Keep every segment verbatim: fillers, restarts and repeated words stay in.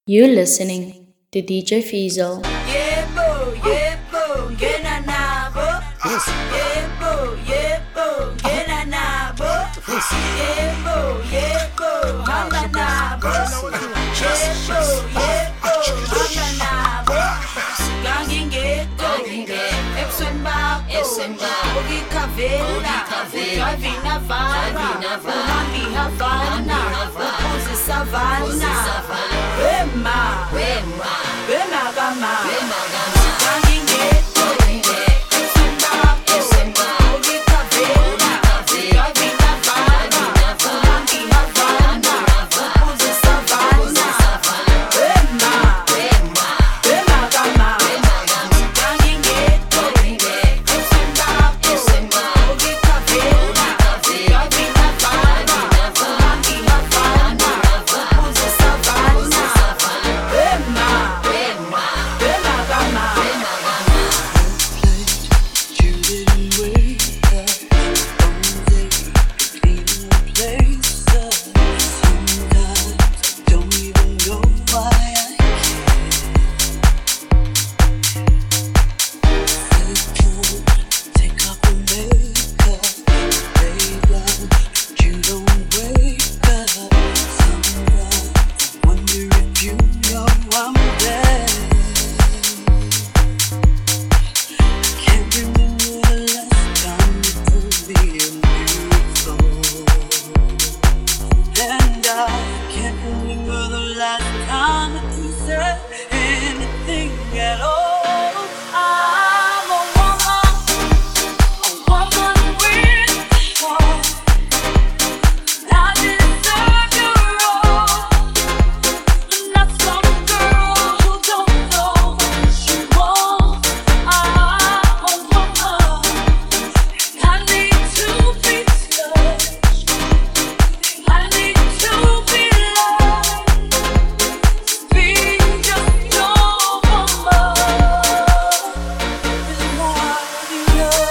You're listening to D J Fiesel. Yebo, yebo, ngena nabo. Yebo, yebo, ngena nabo. Yebo, yebo, hamba nabo. Yebo, yebo, hamba nabo. Ngangingekho ebusweni bakho, ukikhavela, driving Havana, uhambi Havana, uphuze savana. Wema, wema, wema kama, ngangingekho ebusweni bakho, ukikhavela, driving Havana, uhambi Havana, uphuze savana. Wema, wema, wema kama, ngangingekho ebusweni bakho, ukikhavela, driving Havana, uhambi Havana, uphuze savana. Wema, wema, wema kama. You didn't wake up one day in a place of sometimes I don't even know why I can't take off the makeup, lay down, but you don't wake up. Sometimes I wonder if you know I'm there. Can't remember the last time you told me I'm beautiful, and I can't remember the last time that you said anything at all. I'm a woman, a woman with heart. I deserve your all. I'm not some girl who don't know what she wants. I'm a woman. I need to be touched. I need to be loved. Be just your woman. Is what you know.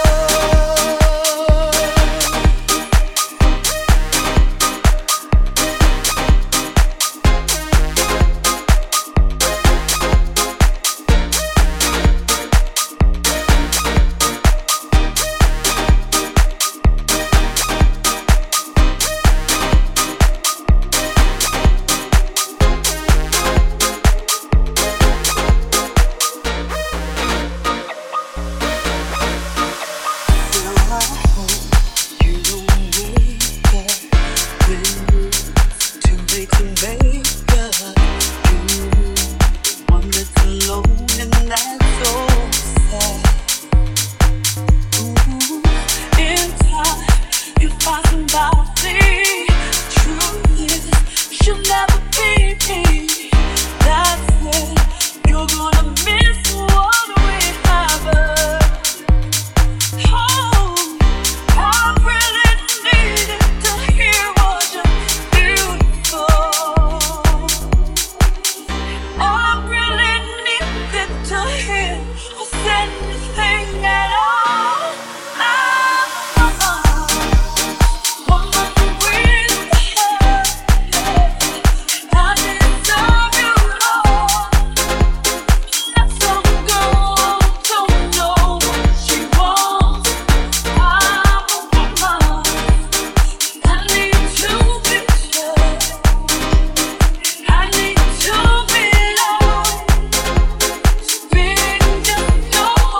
Now I hope you don't wake up when it's too late to make up. You, the one that's alone, and that's so sad. Ooh, in time you find somebody. Truth is, she'll never be me. That's when you're gonna miss what we have. Oh, I really needed to hear what you're beautiful. I really needed to hear or say anything at all. I'm a woman with heart. I deserve you all. Not some girl who don't know what she wants. I'm a woman. I need to be touched. I need to be loved. Being just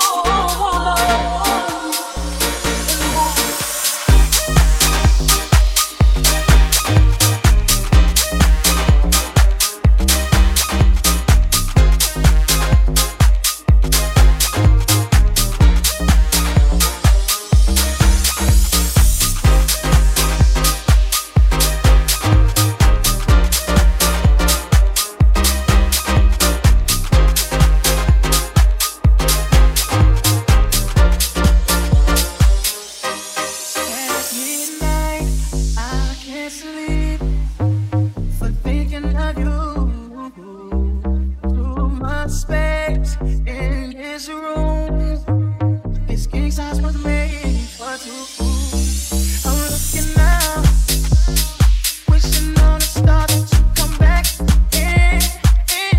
At midnight, I can't sleep for thinking of you. Too much space in this room. This king size was made for two. I'm looking now, wishing on a star that you come back in.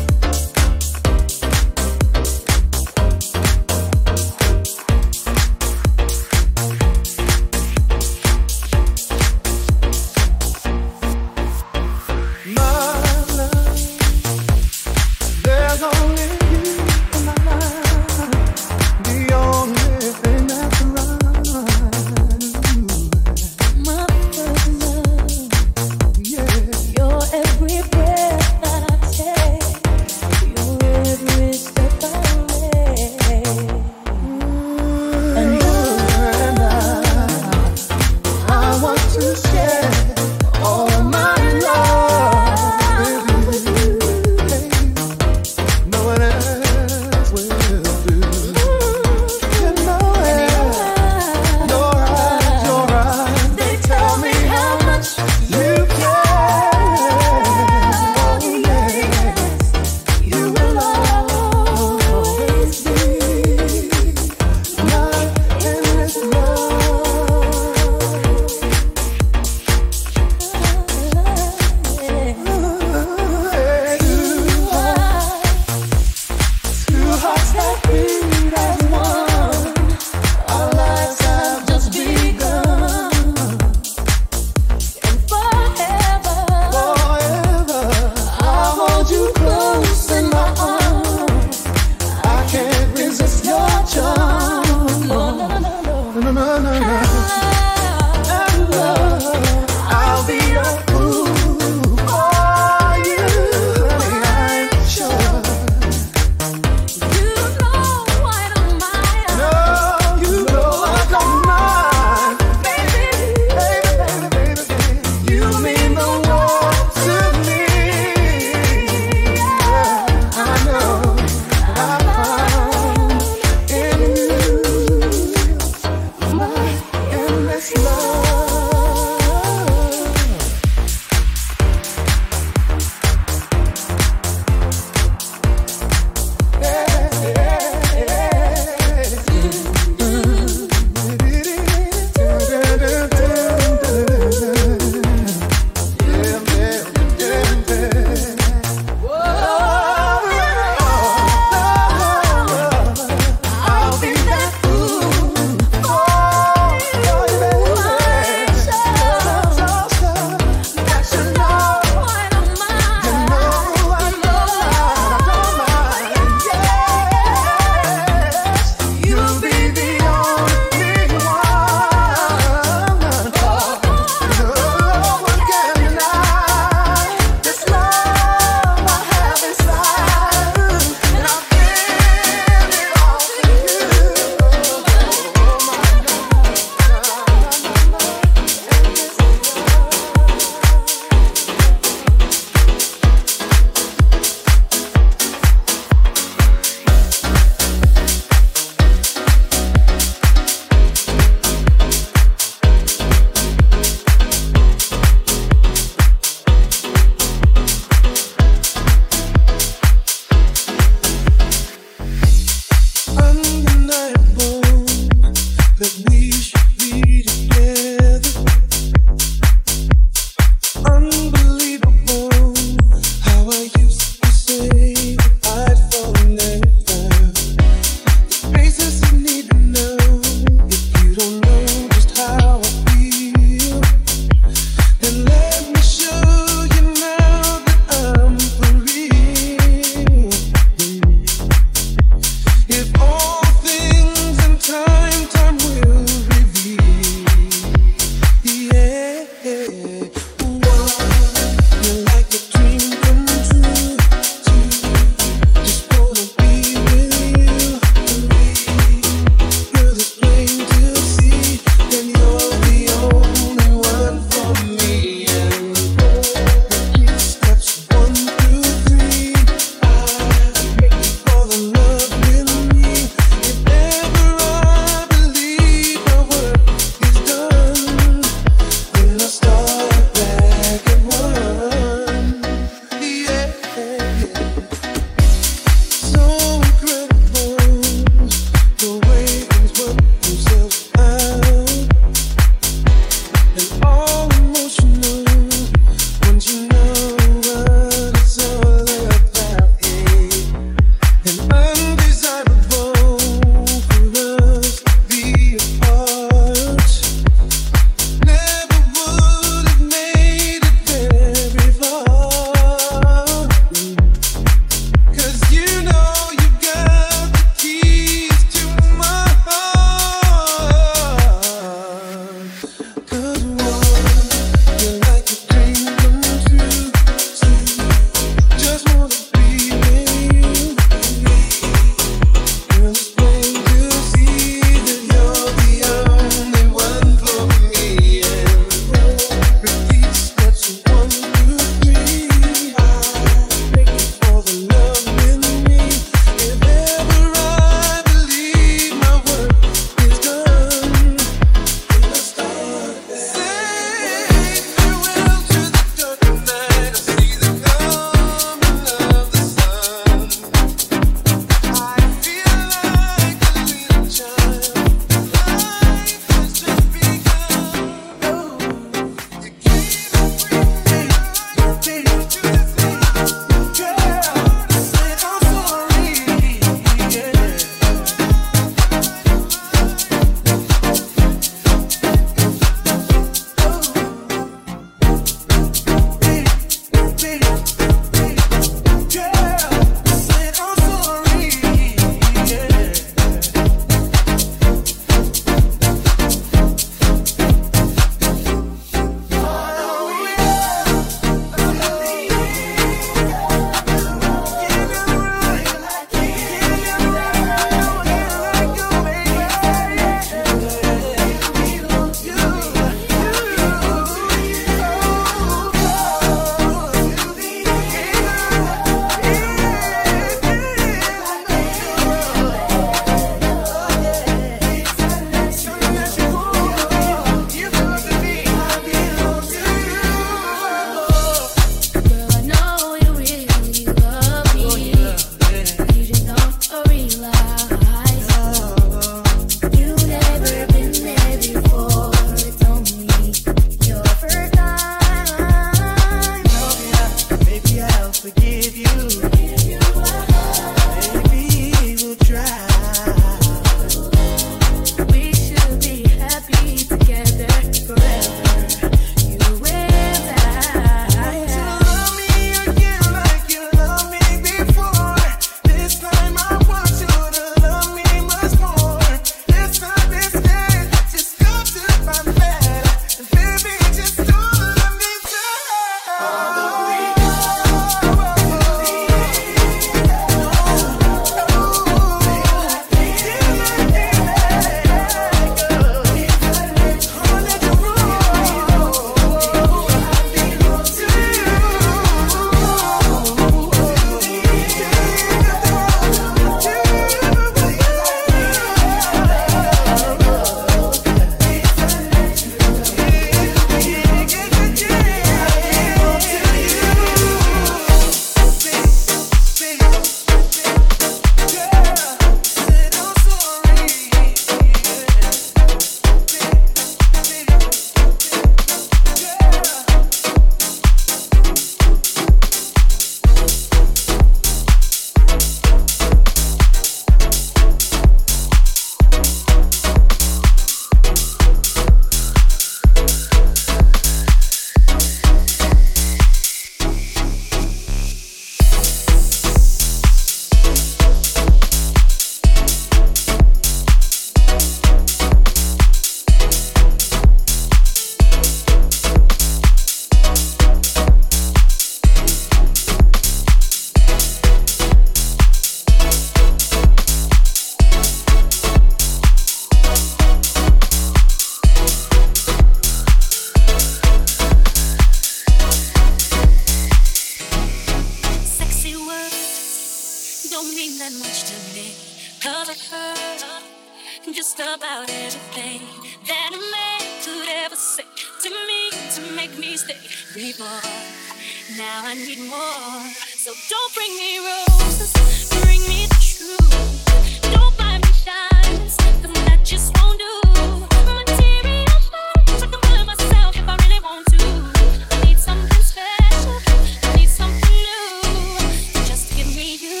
don't mean that much to me. Cause I've heard just about everything that a man could ever say to me to make me stay before. Now I need more. So don't bring me roses, bring me the truth. Don't buy me diamonds, cause that just won't do. Material things I can buy myself if I really want to. I need something special, I need something new. Just give me you.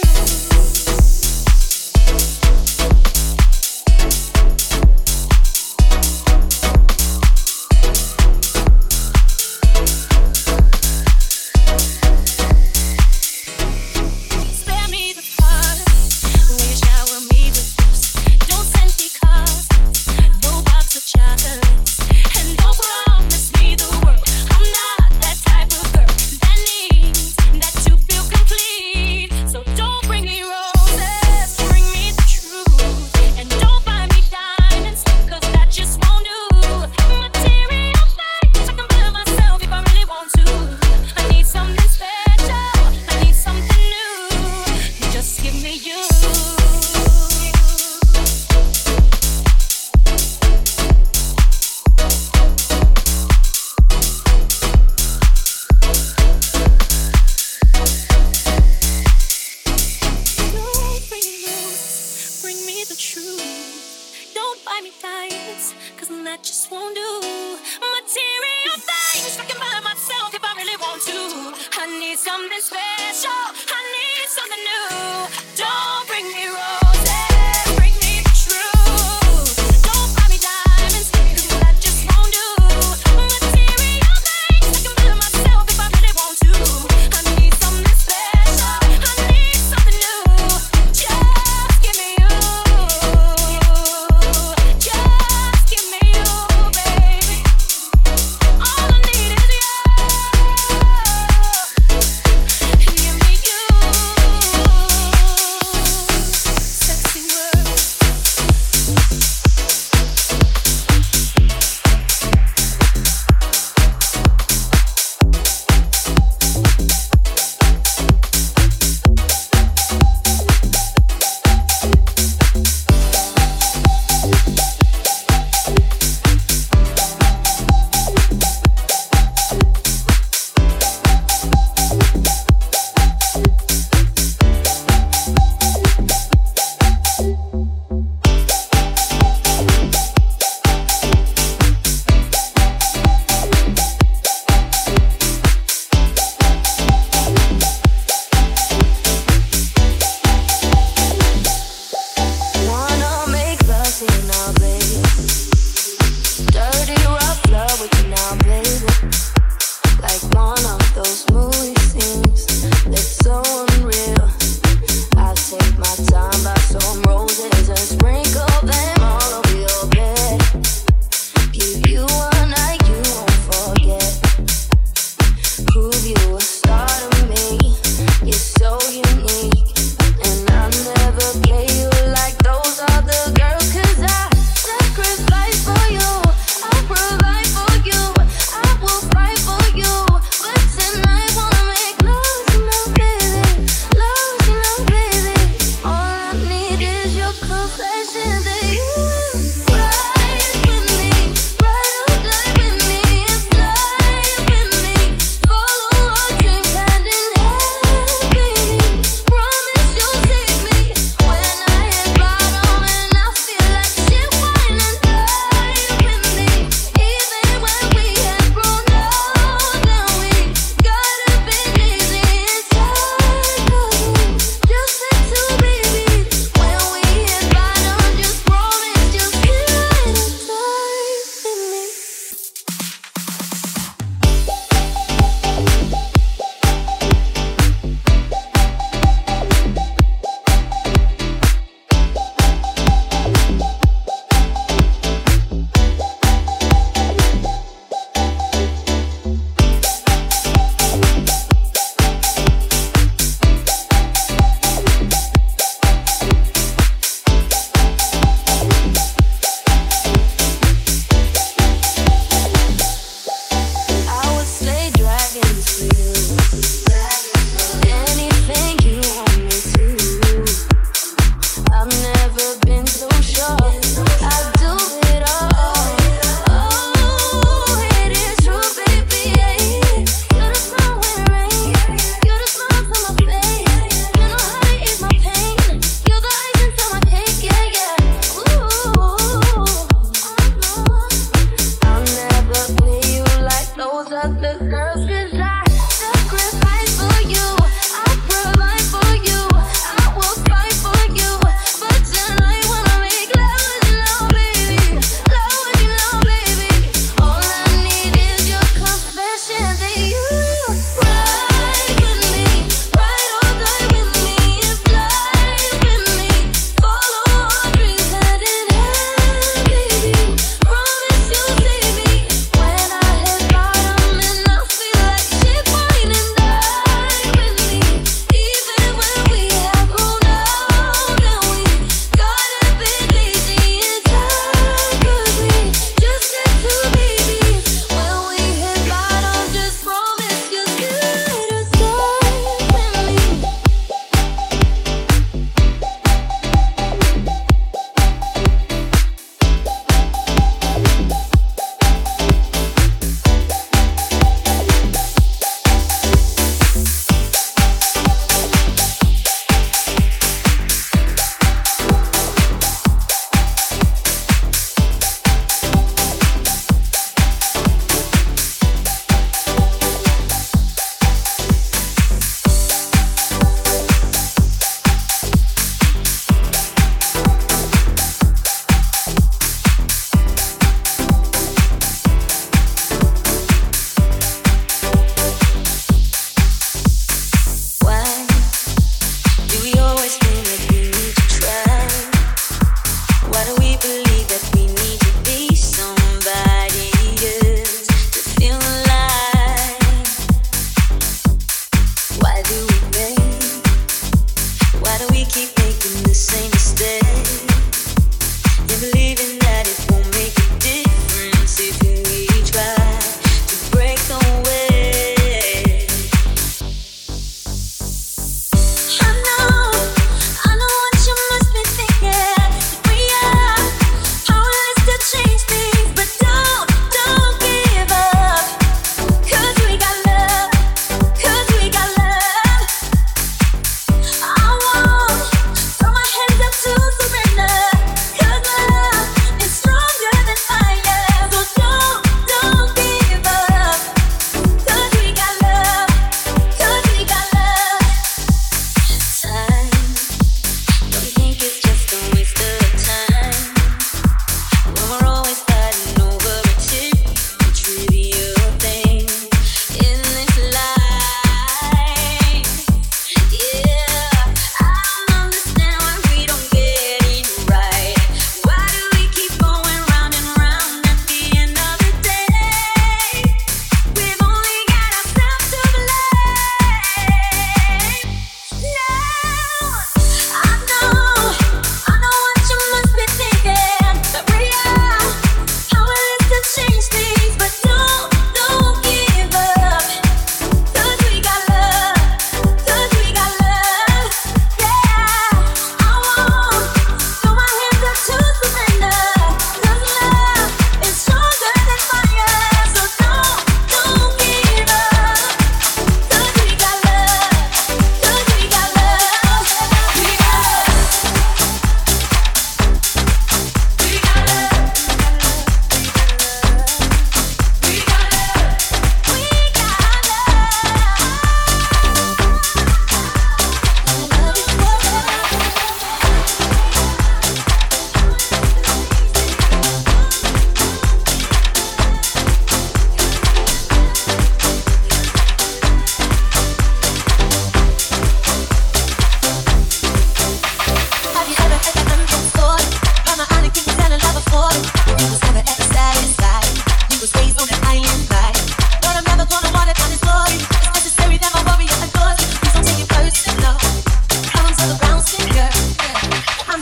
Spare me the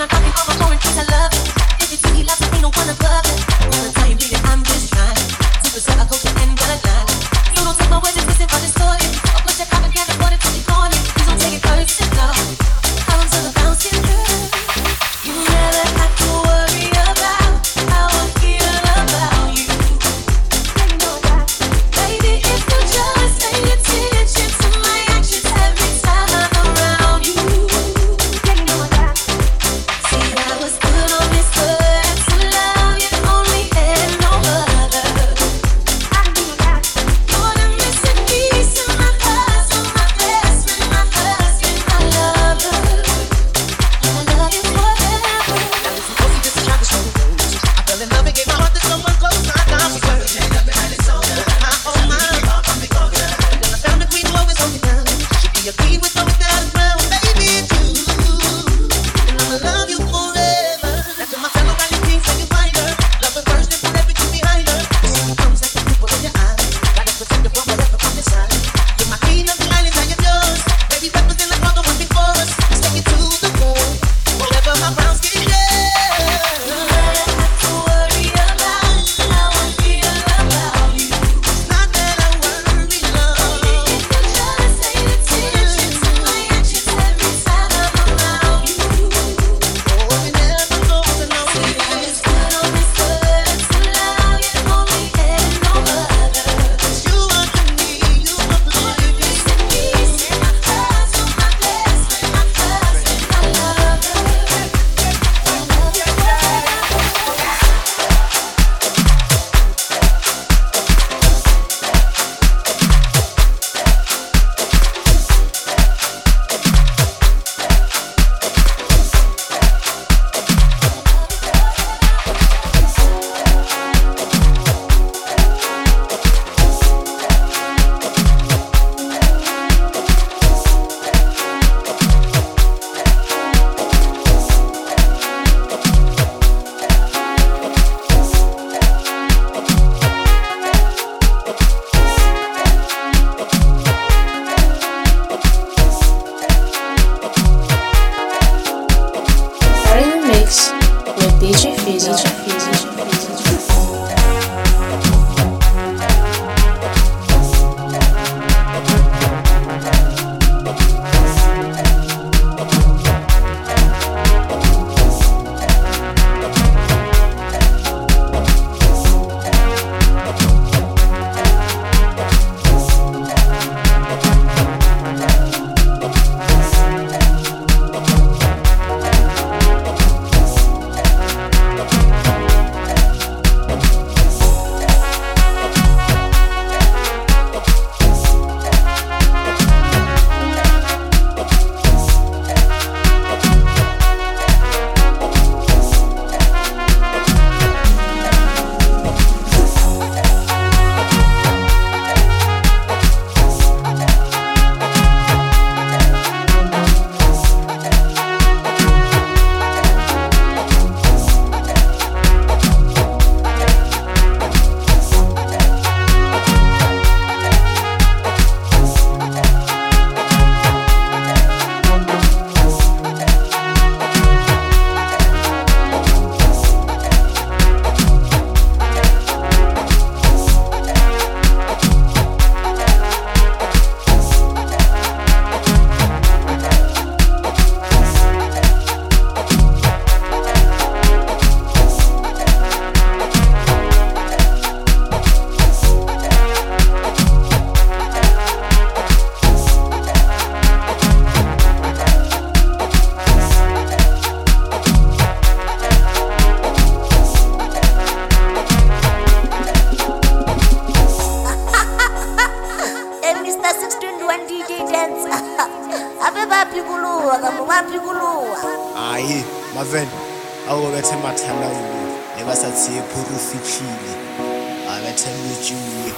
Hayi, mavele abo bethe mathanda uwe ebasathi ephurufitshile abethembe ujuwe.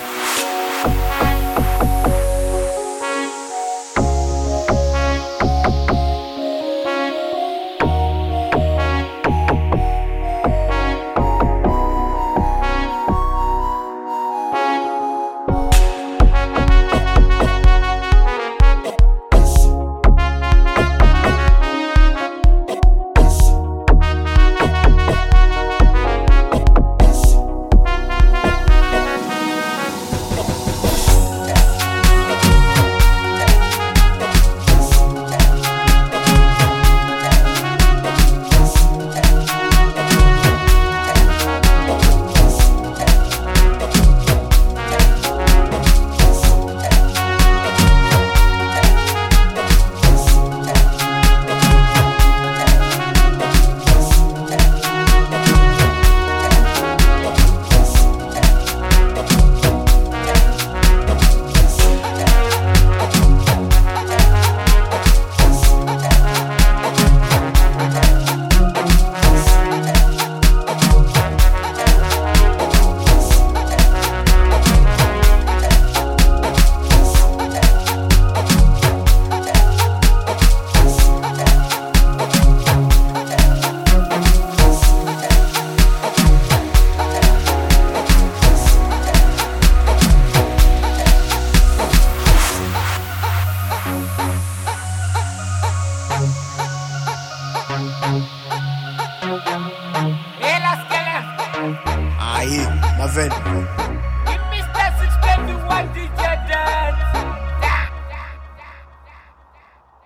ayi mavele Give me message, baby, one D J.